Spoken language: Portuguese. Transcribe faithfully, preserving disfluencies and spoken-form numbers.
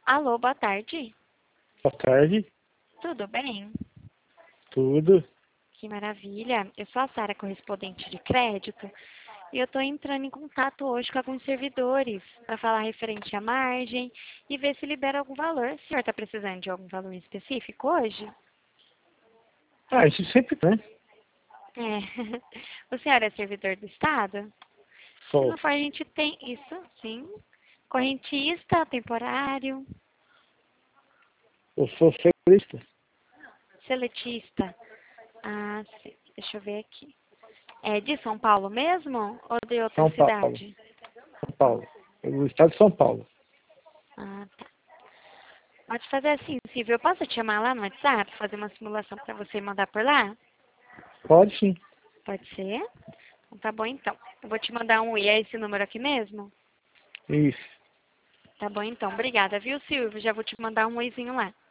Alô, boa tarde. Boa tarde, Tudo bem? tudo. Que maravilha. Eu sou a Sara, correspondente de crédito, e eu estou entrando em contato hoje com alguns servidores para falar referente à margem e ver se libera algum valor. O senhor está precisando de algum valor específico hoje? Ah, isso sempre, né? É. O senhor é servidor do Estado? Se Sou. não for, a gente tem isso, sim. Correntista, temporário, Eu sou setorista. seletista. Ah, sim. Deixa eu ver aqui. É de São Paulo mesmo ou de outra São Paulo. cidade? São Paulo. Do estado de São Paulo. Ah, tá. Pode fazer assim, Silvio. Eu posso te chamar lá no WhatsApp, fazer uma simulação para você mandar por lá? Pode sim. Pode ser? Então, tá bom, então. Eu vou te mandar um e é esse número aqui mesmo? Isso. Tá bom, então. Obrigada, viu, Silvio? Já vou te mandar um oizinho lá.